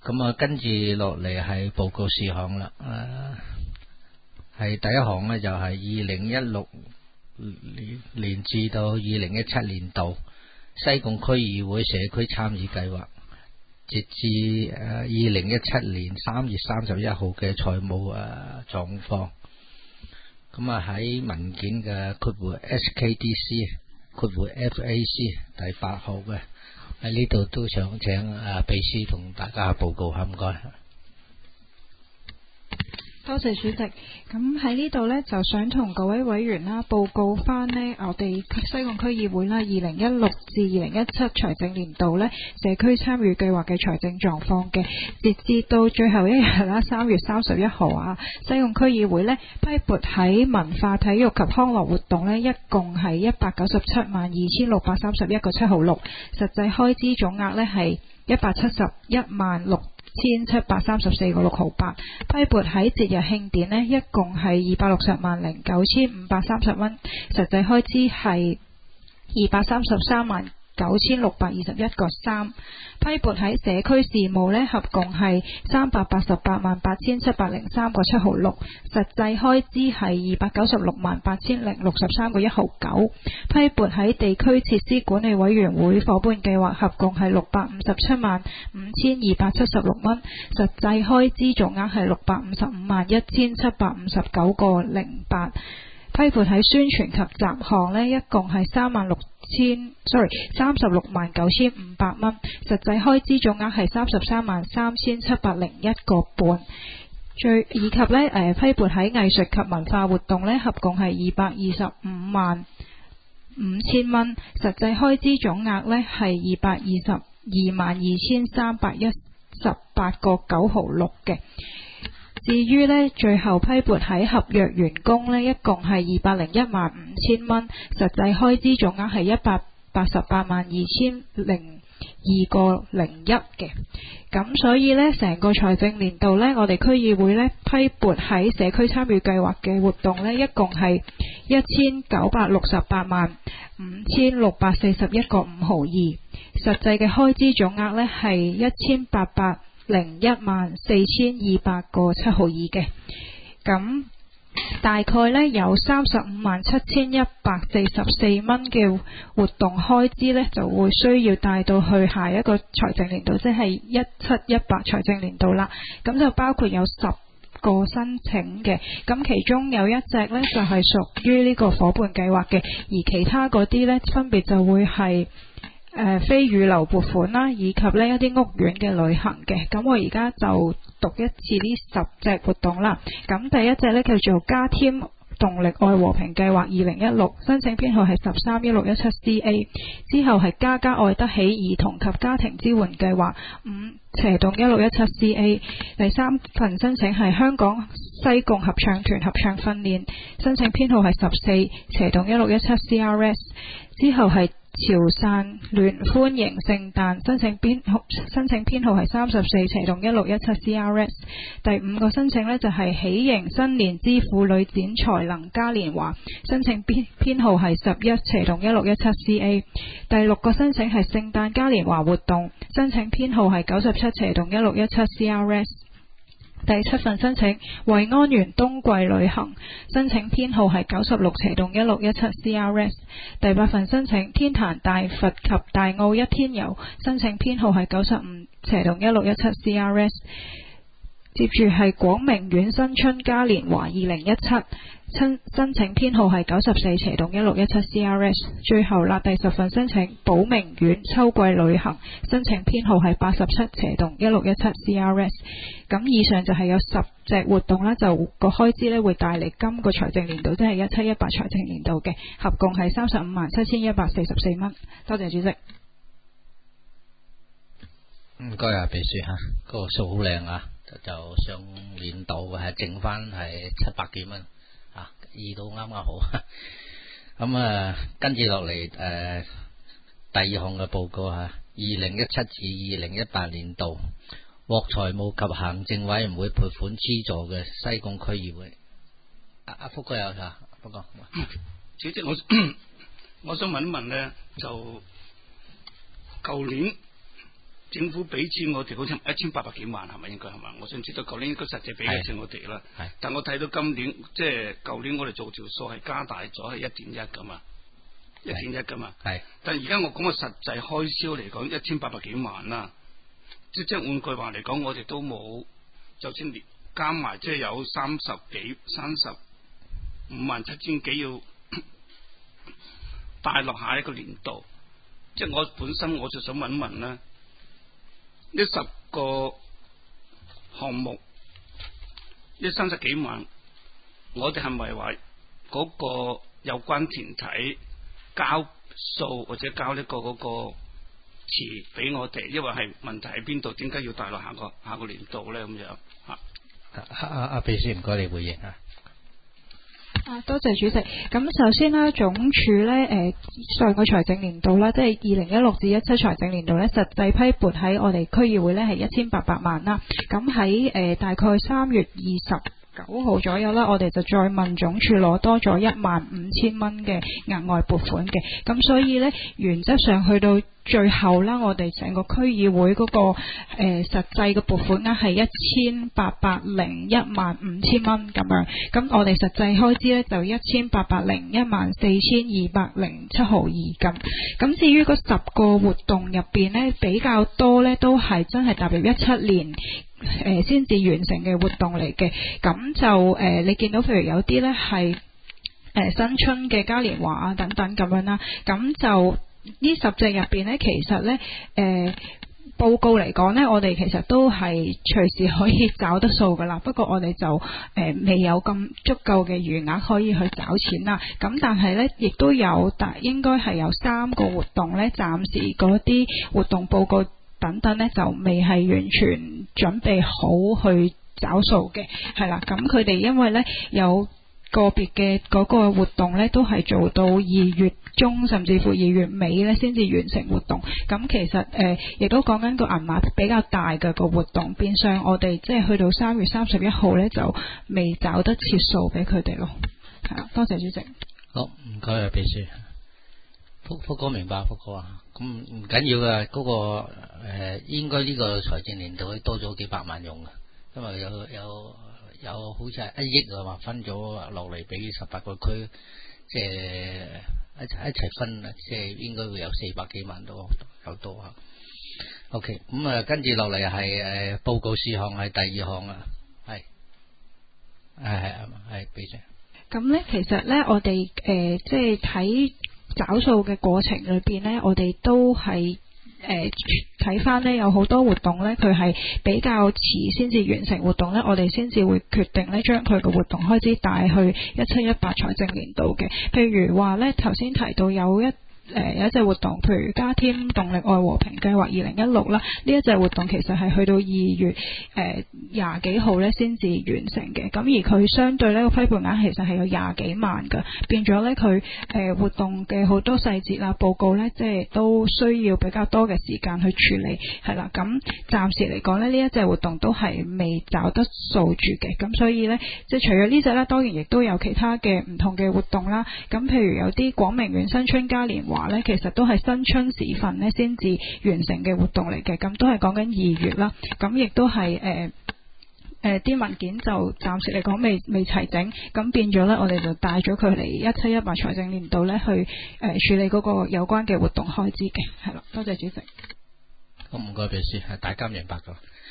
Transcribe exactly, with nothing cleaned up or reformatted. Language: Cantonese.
咁啊，跟住落嚟係報告事項啦。誒、呃，係第一項呢，就係二零一六年至到二零一七年度西貢區議會社區參與計劃，截至誒二零一七年三月三十一號嘅財務誒狀況。咁啊喺文件嘅括弧 S K D C 括弧 F A C 第八號嘅。喺呢度都想請啊秘書同大家報告下，唔該。 多謝主席。咁喺呢度呢，就想同各位委員啦報告翻呢，我哋西貢區議會啦，二零一六至二零一七財政年度呢，社區參與計劃嘅財政狀況嘅，截至到最後一日啦，三月三十一號啊，西貢區議會呢，批撥喺文化體育及康樂活動呢，一共係一百九十七萬二千六百三十一個七毫六，實際開支總額呢係一百七十一萬六千七百三十四個六毫八，批撥喺節日慶典呢，一共係二百六十萬零九千五百三十蚊，實際開支係二百三十三萬九千六百二十一個三，批撥喺社區事務呢，合共係三百八十八萬八千七百零三個七毫六，實際開支係二百九十六萬八千零六十三個一毫九，批撥喺地區設施管理委員會伙伴計劃，合共係六百五十七萬五千二百七十六蚊，實際開支總額係六百五十五萬一千七百五十九個零八。批撥喺宣傳及雜項呢，一共係三萬六千，sorry，三十六萬九千五百蚊，實際開支總額係三十三萬三千七百零一個半。最以及呢，誒、呃、批撥喺藝術及文化活動呢，合共係二百二十五萬五千蚊，實際開支總額呢係二百二十二萬二千三百一十八個九毫六嘅。至於呢，最後批撥喺合約員工呢，一共係二百零一萬五千蚊，實際開支總額係一百八十八萬二千零二個零一嘅。咁所以呢，成個財政年度呢，我哋區議會呢，批撥喺社區參與計劃嘅活動呢，一共係一千九百六十八萬五千六百四十一個五毫二，實際嘅開支總額呢，係一千八百零一萬四千二百個七毫二嘅。咁大概呢，有三十五萬七千一百四十四蚊嘅活動開支呢，就會需要帶到去下一個財政年度，即係一七一八財政年度啦。咁就包括有十個申請嘅，咁其中有一隻呢，就係屬於呢個伙伴計劃嘅，而其他嗰啲呢，分別就會係誒、呃、非預留撥款啦，以及呢一啲屋苑嘅旅行嘅。咁我而家就讀一次呢十隻活動啦。咁第一隻呢，叫做加添動力愛和平計劃二零一六，申請編號係十三一六一七 C A。之後係家家愛得起兒童及家庭支援計劃五斜洞一六一七 C A。第三份申請係香港西貢合唱團合唱訓練，申請編號係十四斜洞一六一七 C R S。之後係潮汕聯歡迎聖誕，申請編號申請編號係三十四斜洞一六一七 C R S。第五個申請呢，就係喜迎新年之婦女展才能嘉年華，申請編編號係十一斜洞一六一七 C A。第六個申請係聖誕嘉年華活動，申請編號係九十七斜洞一六一七 C R S。第七份申請惠安園冬季旅行，申請編號係九十六斜洞一六一七 C R S。第八份申請天壇大佛及大澳一天遊，申請編號係九十五斜洞一六一七 C R S。接住係廣明苑新春嘉年華二零一七，申申請編號係九十四斜洞一六一七 C R S。最後啦，第十份申請寶明苑秋季旅行，申請編號係八十七斜洞一六一七 C R S。咁以上就係有十隻活動啦，就個開支呢會帶嚟今個財政年度，即係一七一八財政年度嘅，合共係三十五萬七千一百四十四蚊。多謝主席。 唔該啊，秘書吓，嗰、那個數好靚啊！就上年度係剩翻係七百幾蚊啊，二到啱啱好。咁啊，跟住落嚟誒，第二項嘅報告啊，二零一七至二零一八年度獲財務及行政委員會撥款資助嘅西貢區議會。阿、啊、阿福哥有啊，福哥。 主席，我我想問一問咧，就舊年政府俾錢我哋好似一千八百幾萬係咪應該係嘛？我想知道舊年應該實際俾嘅錢我哋啦。但我睇到今年即係舊年我哋做條數係加大咗係一點一噶嘛，一點一噶嘛。係。但而家我講個實際開銷嚟講，一千八百幾萬啦。即即換句話嚟講，我哋都冇，就算連加埋即係有三十幾、三十五萬七千幾要帶落下一個年度。即係我本身我就想問一問咧，呢十個項目，呢三十幾萬，我哋係咪話嗰個有關團體交數或者交呢個嗰個詞俾我哋？因為係問題喺邊度？點解要帶落下個下個年度咧？咁樣啊？ 阿阿阿秘書唔該你回應啊！ 啊，多謝主席。咁首先啦，總署咧，誒、呃、上個財政年度啦，即係二零一六至一七財政年度咧，實際批撥喺我哋區議會咧係一千八百萬啦。咁喺誒大概三月二十九號左右啦，我哋就再問總署攞多咗一萬五千蚊嘅額外撥款嘅。咁所以咧，原則上去到最後啦，我哋成個區議會嗰、那個誒、呃、實際嘅撥款額係一千八百零一萬五千蚊咁樣。咁我哋實際開支咧就一千八百零一萬四千二百零七毫二咁。咁至於嗰十個活動入邊咧，比較多咧都係真係踏入一七年誒先至完成嘅活動嚟嘅。咁就誒、呃、你見到譬如有啲咧係誒新春嘅嘉年華啊等等咁樣啦。咁就呢十隻入邊呢，其實呢，誒、呃、報告嚟講呢，我哋其實都係隨時可以找得數噶啦。不過我哋就誒、呃、未有咁足夠嘅餘額可以去找錢啦。咁但係呢，亦都有大應該係有三個活動呢，暫時嗰啲活動報告等等呢，就未係完全準備好去找數嘅。係啦，咁佢哋因為呢，有個別嘅嗰個活動呢，都係做到二月中甚至乎二月尾呢先至完成活動。咁其實誒亦、呃、都講緊個銀碼比較大嘅個活動，變相我哋即係去到三月三十一號呢，就未找得切數俾佢哋咯。係啊，多謝主席。 好，唔該啊，秘書。福福哥明白，福哥啊，咁唔緊要嘅，嗰、那個誒、呃、應該呢個財政年度會多咗幾百萬用嘅，因為有有。有好似係一億啊嘛，分咗落嚟俾十八個區，即係一齊一齊分啊，即係應該會有四百幾萬多，有多啊。OK，咁啊，跟住落嚟係誒報告事項係第二項啊，係係係係秘書。 咁咧，其實咧，我哋誒、呃、即係睇找數嘅過程裏邊咧，我哋都係。誒睇翻呢，有好多活動呢，佢係比較遲先至完成活動呢，我哋先至會決定呢，將佢嘅活動開支帶去一七一八財政年度嘅。譬如話呢，頭先提到有一誒、呃、有一隻活動，譬如加添動力愛和平計劃二零一六啦，呢一隻活動其實係去到二月誒廿幾號咧先至完成嘅。咁而佢相對呢個批撥額其實係有廿幾萬㗎，變咗呢，佢誒、呃、活動嘅好多細節啊報告呢，即係都需要比較多嘅時間去處理，係啦。咁暫時嚟講呢，呢一隻活動都係未找得數住嘅。咁所以呢，即係除咗呢隻呢，當然亦都有其他嘅唔同嘅活動啦。咁譬如有啲廣明縣新春嘉年華話咧，其實都係新春時分咧先至完成嘅活動嚟嘅，咁都係講緊二月啦，咁亦都係誒誒啲文件就暫時嚟講未未齊整，咁變咗咧，我哋就帶咗佢嚟一七一八財政年度咧去誒、呃、處理嗰個有關嘅活動開支嘅，係啦，多謝主席。 咁唔該秘書，係大家明白咗。